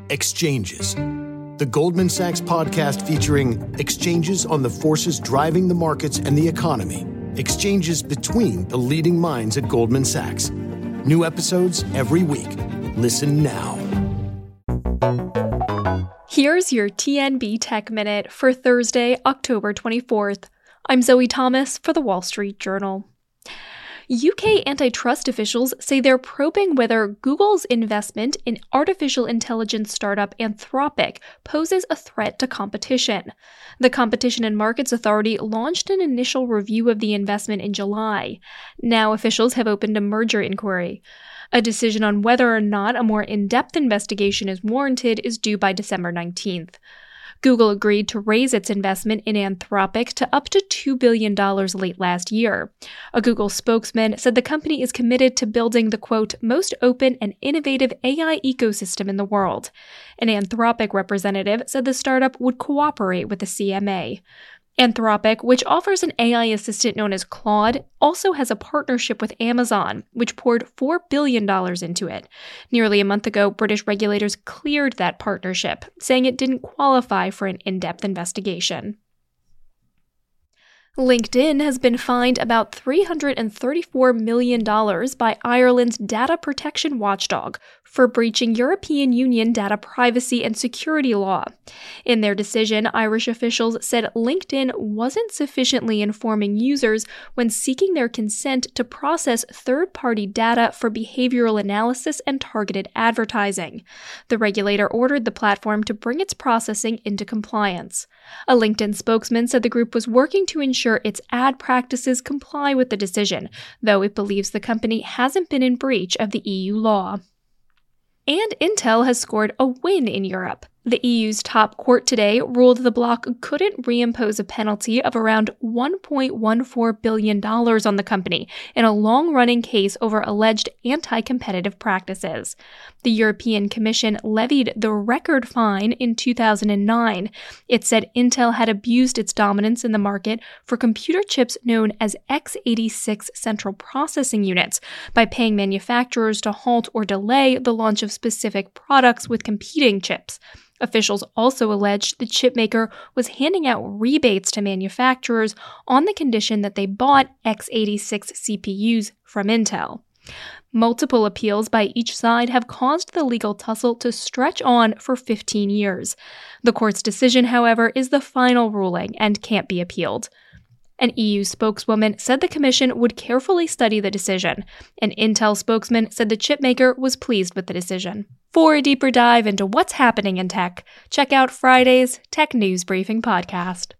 Exchanges, the Goldman Sachs podcast featuring exchanges on the forces driving the markets and the economy, exchanges between the leading minds at Goldman Sachs. New episodes every week. Listen now. Here's your TNB Tech Minute for Thursday, October 24th. I'm Zoe Thomas for The Wall Street Journal. UK antitrust officials say they're probing whether Google's investment in artificial intelligence startup Anthropic poses a threat to competition. The Competition and Markets Authority launched an initial review of the investment in July. Now officials have opened a merger inquiry. A decision on whether or not a more in-depth investigation is warranted is due by December 19th. Google agreed to raise its investment in Anthropic to up to $2 billion late last year. A Google spokesman said the company is committed to building the, quote, most open and innovative AI ecosystem in the world. An Anthropic representative said the startup would cooperate with the CMA. Anthropic, which offers an AI assistant known as Claude, also has a partnership with Amazon, which poured $4 billion into it. Nearly a month ago, British regulators cleared that partnership, saying it didn't qualify for an in-depth investigation. LinkedIn has been fined about $334 million by Ireland's data protection watchdog for breaching European Union data privacy and security law. In their decision, Irish officials said LinkedIn wasn't sufficiently informing users when seeking their consent to process third-party data for behavioral analysis and targeted advertising. The regulator ordered the platform to bring its processing into compliance. A LinkedIn spokesman said the group was working to ensure its ad practices comply with the decision, though it believes the company hasn't been in breach of the EU law. And Intel has scored a win in Europe. The EU's top court today ruled the bloc couldn't reimpose a penalty of around $1.14 billion on the company in a long-running case over alleged anti-competitive practices. The European Commission levied the record fine in 2009. It said Intel had abused its dominance in the market for computer chips known as x86 central processing units by paying manufacturers to halt or delay the launch of specific products with competing chips. Officials also alleged the chipmaker was handing out rebates to manufacturers on the condition that they bought x86 CPUs from Intel. Multiple appeals by each side have caused the legal tussle to stretch on for 15 years. The court's decision, however, is the final ruling and can't be appealed. An EU spokeswoman said the commission would carefully study the decision. An Intel spokesman said the chipmaker was pleased with the decision. For a deeper dive into what's happening in tech, check out Friday's Tech News Briefing podcast.